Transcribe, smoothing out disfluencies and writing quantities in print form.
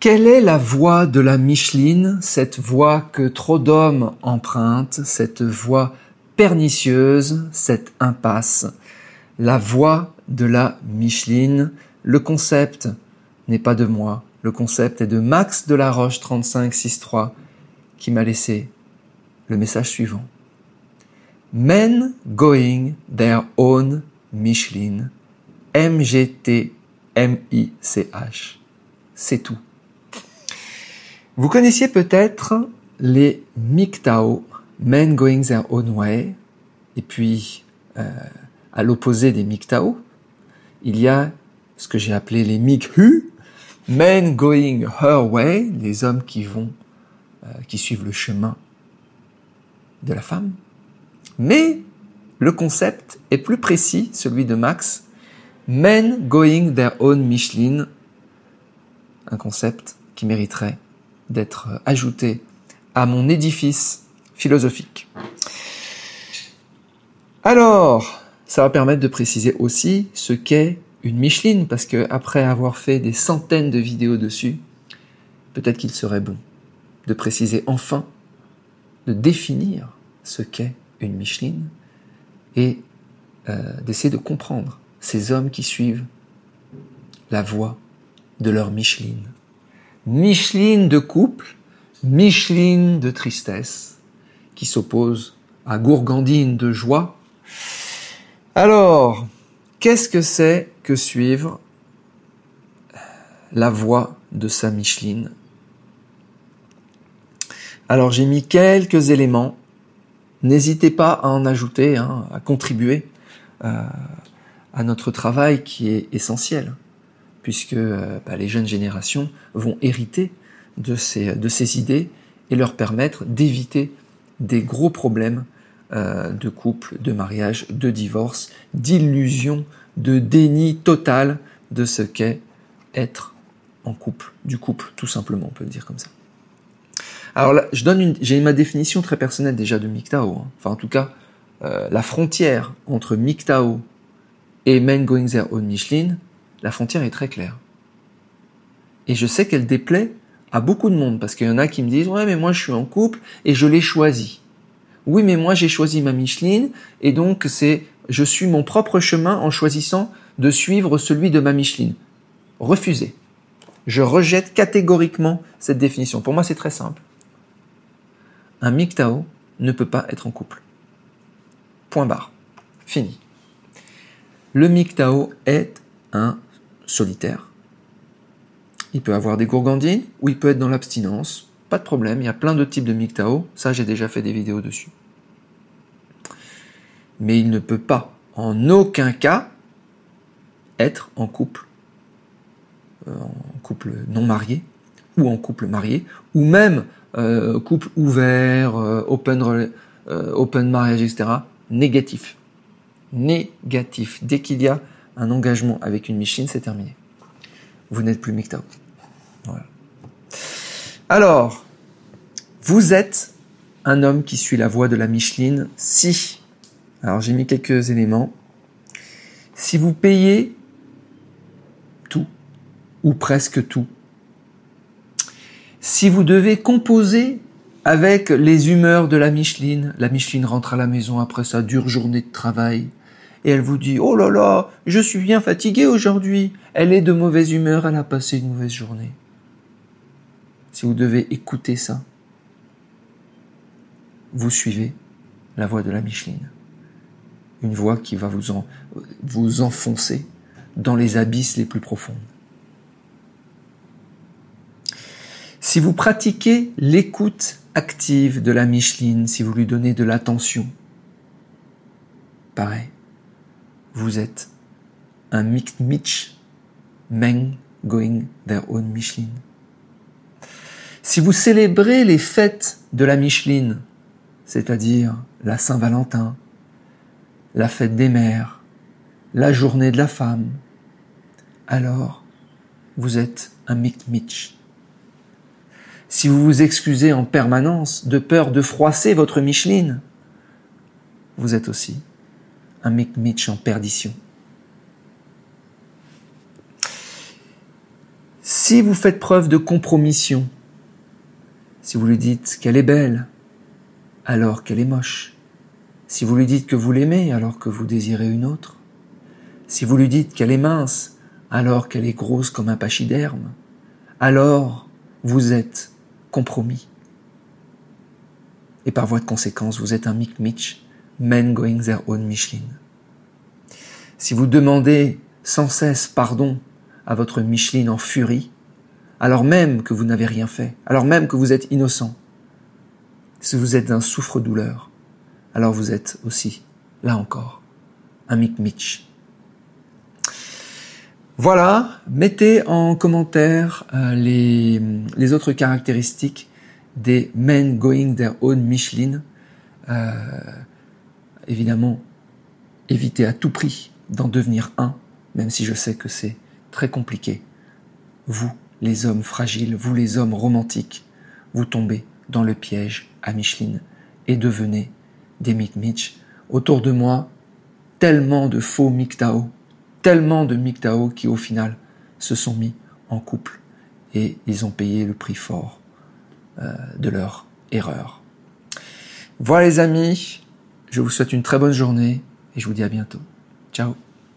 Quelle est la voie de la Micheline, cette voie que trop d'hommes empruntent, cette voie pernicieuse, cette impasse? La voie de la Micheline, le concept n'est pas de moi, le concept est de Max Delaroche 3563 qui m'a laissé le message suivant. Men going their own Micheline, MGT, M-I-C-H. C'est tout. Vous connaissiez peut-être les MGTOW, Men Going Their Own Way, et puis à l'opposé des MGTOW, il y a ce que j'ai appelé les MGHU, Men Going Her Way, les hommes qui suivent le chemin de la femme. Mais le concept est plus précis, celui de Max, Men Going Their Own Micheline, un concept qui mériterait d'être ajouté à mon édifice philosophique. Alors, ça va permettre de préciser aussi ce qu'est une Micheline, parce que après avoir fait des centaines de vidéos dessus, peut-être qu'il serait bon de préciser enfin, de définir ce qu'est une Micheline et d'essayer de comprendre ces hommes qui suivent la voie de leur Micheline. Micheline de couple, Micheline de tristesse, qui s'oppose à Gourgandine de joie. Alors, qu'est-ce que c'est que suivre la voie de sa Micheline? Alors, j'ai mis quelques éléments. N'hésitez pas à en ajouter, à contribuer à notre travail qui est essentiel, puisque les jeunes générations vont hériter de ces idées et leur permettre d'éviter des gros problèmes de couple, de mariage, de divorce, d'illusion, de déni total de ce qu'est être en couple, du couple tout simplement, on peut le dire comme ça. Alors là, j'ai ma définition très personnelle déjà de MGTOW, enfin en tout cas la frontière entre MGTOW et Men Going Their Own Micheline, la frontière est très claire. Et je sais qu'elle déplaît à beaucoup de monde, parce qu'il y en a qui me disent « Ouais, mais moi je suis en couple et je l'ai choisi. » Oui, mais moi j'ai choisi ma Micheline, et donc je suis mon propre chemin en choisissant de suivre celui de ma Micheline. Refusé. Je rejette catégoriquement cette définition. Pour moi, c'est très simple. Un MGTOW ne peut pas être en couple. Point barre. Fini. Le MGTOW est un solitaire. Il peut avoir des gourgandines ou il peut être dans l'abstinence. Pas de problème, il y a plein de types de MGTOW. Ça, j'ai déjà fait des vidéos dessus. Mais il ne peut pas, en aucun cas, être en couple non marié, ou en couple marié, ou même couple ouvert, open mariage, etc. Négatif. Négatif. Dès qu'il y a un engagement avec une Micheline, c'est terminé. Vous n'êtes plus MGTOW. Voilà. Alors, vous êtes un homme qui suit la voie de la Micheline si, alors j'ai mis quelques éléments, si vous payez tout, ou presque tout, si vous devez composer avec les humeurs de la Micheline rentre à la maison après sa dure journée de travail, et elle vous dit « Oh là là, je suis bien fatiguée aujourd'hui. » Elle est de mauvaise humeur, elle a passé une mauvaise journée. Si vous devez écouter ça, vous suivez la voie de la Micheline. Une voie qui va vous enfoncer dans les abysses les plus profondes. Si vous pratiquez l'écoute active de la Micheline, si vous lui donnez de l'attention, pareil, vous êtes un mixed Mitch, men going their own Micheline. Si vous célébrez les fêtes de la Micheline, c'est-à-dire la Saint-Valentin, la fête des mères, la journée de la femme, alors vous êtes un mixed Mitch. Si vous vous excusez en permanence de peur de froisser votre Micheline, vous êtes aussi un mixed Mitch en perdition. Si vous faites preuve de compromission, si vous lui dites qu'elle est belle, alors qu'elle est moche, si vous lui dites que vous l'aimez, alors que vous désirez une autre, si vous lui dites qu'elle est mince, alors qu'elle est grosse comme un pachyderme, alors vous êtes compromis. Et par voie de conséquence, vous êtes un Mick-Mitch, men going their own Micheline. Si vous demandez sans cesse pardon à votre Micheline en furie, alors même que vous n'avez rien fait, alors même que vous êtes innocent, si vous êtes un souffre-douleur, alors vous êtes aussi, là encore, un Mick-Mitch. Voilà, mettez en commentaire les autres caractéristiques des men going their own Micheline. Évidemment, évitez à tout prix d'en devenir un, même si je sais que c'est très compliqué. Vous, les hommes fragiles, vous les hommes romantiques, vous tombez dans le piège à Micheline et devenez des Mick-Mitch. Autour de moi, tellement de faux MGTOW, tellement de MGTOW qui au final se sont mis en couple et ils ont payé le prix fort de leur erreur. Voilà les amis, je vous souhaite une très bonne journée et je vous dis à bientôt. Ciao.